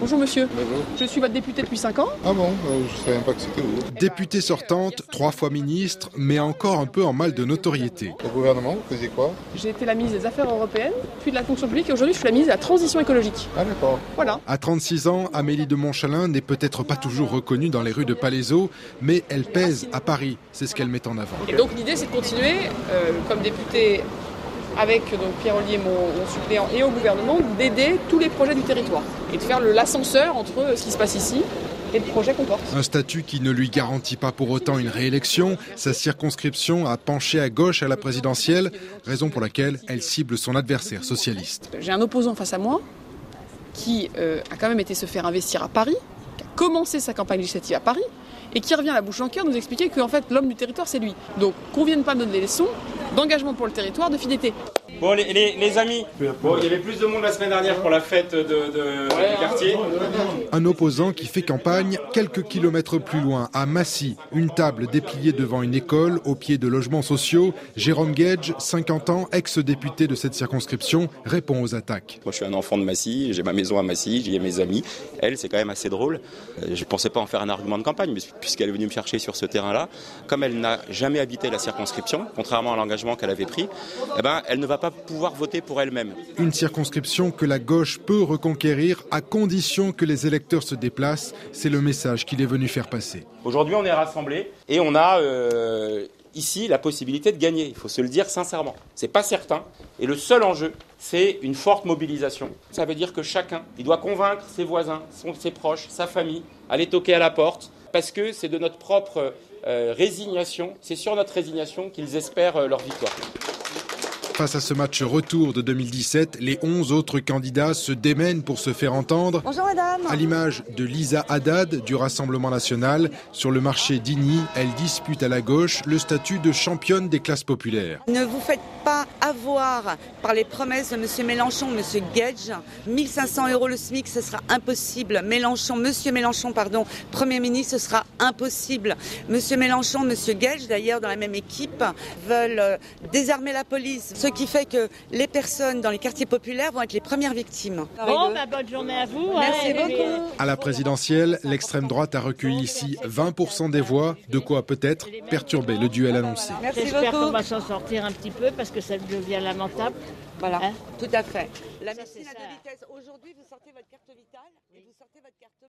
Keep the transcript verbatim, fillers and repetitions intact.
Bonjour monsieur. Bonjour. Je suis votre député depuis cinq ans. Ah bon, euh, je ne savais même pas que c'était vous. Députée sortante, trois fois ministre, mais encore un peu en mal de notoriété. Au gouvernement, vous faisiez quoi? J'ai été la ministre des Affaires européennes, puis de la fonction publique et aujourd'hui je suis la ministre de la transition écologique. Ah d'accord. Voilà. À trente-six ans, Amélie de Montchalin n'est peut-être pas toujours reconnue dans les rues de Palaiseau, mais elle pèse à Paris, c'est ce qu'elle met en avant. Et donc l'idée c'est de continuer, euh, comme députée avec donc, Pierre Ollier, mon, mon suppléant, et au gouvernement, d'aider tous les projets du territoire et de faire le- l'ascenseur entre ce qui se passe ici et le projet qu'on porte. Un statut qui ne lui garantit pas pour autant une réélection. Sa circonscription a penché à gauche à la présidentielle, raison pour laquelle elle cible son adversaire socialiste. J'ai un opposant face à moi qui euh, a quand même été se faire investir à Paris, qui a commencé sa campagne législative à Paris, et qui revient à la bouche en cœur nous expliquer qu'en fait l'homme du territoire c'est lui. Donc qu'on vienne pas me donner des leçons d'engagement pour le territoire, de fidélité. Bon les, les, les amis, bon, il y avait plus de monde la semaine dernière pour la fête de, de, du quartier. Un opposant qui fait campagne quelques kilomètres plus loin, à Massy, une table dépliée devant une école au pied de logements sociaux. Jérôme Gage, cinquante ans, ex-député de cette circonscription, répond aux attaques. Moi je suis un enfant de Massy, j'ai ma maison à Massy, j'y ai mes amis. Elle, c'est quand même assez drôle. Euh, je ne pensais pas en faire un argument de campagne, mais puisqu'elle est venue me chercher sur ce terrain-là, comme elle n'a jamais habité la circonscription, contrairement à l'engagement qu'elle avait pris, eh ben, elle ne va pas pouvoir voter pour elle-même. Une circonscription que la gauche peut reconquérir à condition que les électeurs se déplacent. C'est le message qu'il est venu faire passer. Aujourd'hui on est rassemblés et on a euh, ici la possibilité de gagner, il faut se le dire sincèrement. C'est pas certain et le seul enjeu c'est une forte mobilisation. Ça veut dire que chacun, il doit convaincre ses voisins, son, ses proches, sa famille, aller toquer à la porte parce que c'est de notre propre euh, résignation, c'est sur notre résignation qu'ils espèrent euh, leur victoire. Face à ce match retour de deux mille dix-sept, les onze autres candidats se démènent pour se faire entendre. Bonjour madame. À l'image de Lisa Haddad du Rassemblement national, sur le marché d'Igny, elle dispute à la gauche le statut de championne des classes populaires. Ne vous faites pas avoir par les promesses de M. Mélenchon, M. Gage. mille cinq cents euros le SMIC, ce sera impossible. Mélenchon, M. Mélenchon, pardon, Premier ministre, ce sera impossible. M. Mélenchon, M. Gage, d'ailleurs dans la même équipe, veulent euh, désarmer la police. Ce qui fait que les personnes dans les quartiers populaires vont être les premières victimes. Bon, bah, bonne journée à vous. Merci hein, beaucoup. À la présidentielle, l'extrême droite a recueilli ici vingt pour cent des voix, de quoi peut-être perturber le duel annoncé. Merci J'espère beaucoup. qu'on va s'en sortir un petit peu parce que ça devient lamentable. Voilà, Hein tout à fait. La Ça, médecine c'est à ça. deux vitesses. Aujourd'hui, vous sortez votre carte vitale et vous sortez votre carte